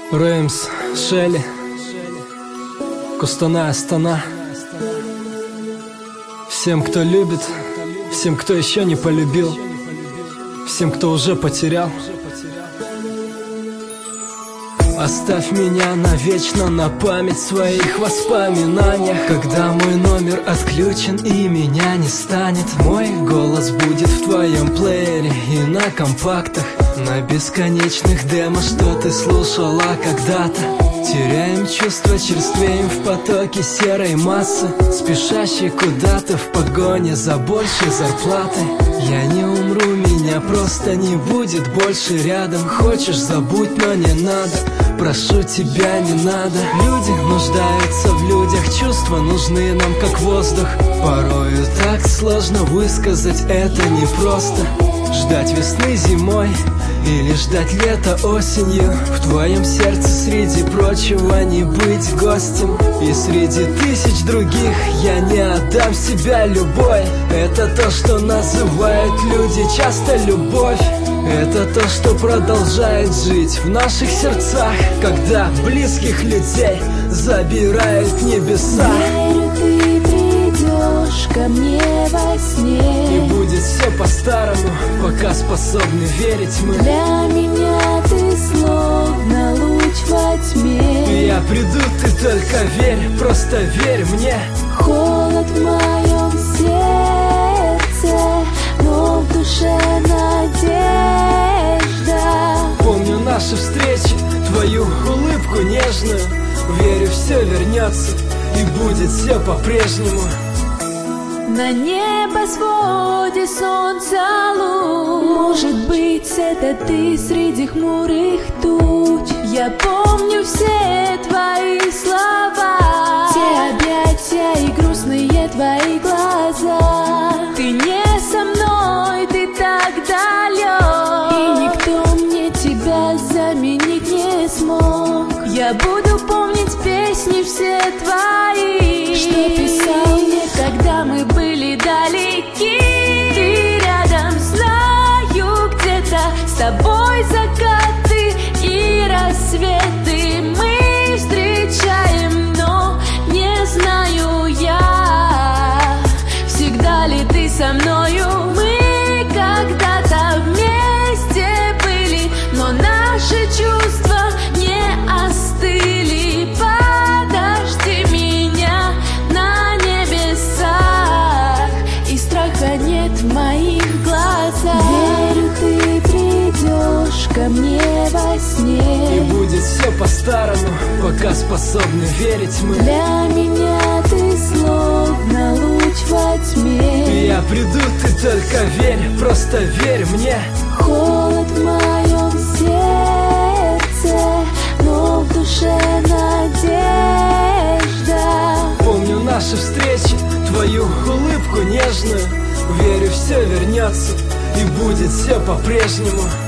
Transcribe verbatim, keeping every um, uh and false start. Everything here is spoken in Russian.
Реймс, Шелли, Кустаная, Астана. Всем, кто любит, всем, кто еще не полюбил, всем, кто уже потерял. Оставь меня навечно на память в своих воспоминаниях. Когда мой номер отключен и меня не станет, мой голос будет в твоем плеере и на компактах, на бесконечных демо, что ты слушала когда-то. Теряем чувства, черствеем в потоке серой массы, спешащей куда-то в погоне за большей зарплатой. Я не умру, меня просто не будет больше рядом. Хочешь, забудь, но не надо, прошу тебя, не надо. Люди нуждаются в людях, чувства нужны нам как воздух. Порою так сложно высказать это непросто. Ждать весны зимой или ждать лета осенью. В твоем сердце среди прочего не быть гостем. И среди тысяч других я не отдам себя любой. Это то, что называют люди часто любовь. Это то, что продолжает жить в наших сердцах, когда близких людей забирают небеса. Верю, ты придешь ко мне во сне, и будет все по-старому, пока способны верить мы. Для меня ты словно луч во тьме. Я приду, ты только верь, просто верь мне. Холод в моем сердце, но в душе надежда. Помню наши встречи, твою улыбку нежную. Верю, все вернется и будет все по-прежнему. На небосводе солнца луч. Может быть, это ты среди хмурых туч. Я помню все твои слова, те объятия и грустные твои глаза. Ты не со мной, ты так далек, и никто мне тебя заменить не смог. Я буду помнить песни все твои, что писал мне, когда мы были далеки. Ты рядом, знаю, где-то с тобой закаты и рассветы мы встречаем, но не знаю я, всегда ли ты со мною. Мы когда-то вместе были, но наши чувства не остыли. Подожди меня на небесах, и страха нет в моих глазах. Верю, ты придешь ко мне во сне, и будет все по-старому, пока способны верить мы. Для меня ты словно луч во тьме. Я приду, ты только верь, просто верь мне. Холод в моем сердце, но в душе надежда. Помню наши встречи, твою улыбку нежную. Верю, все вернется и будет все по-прежнему.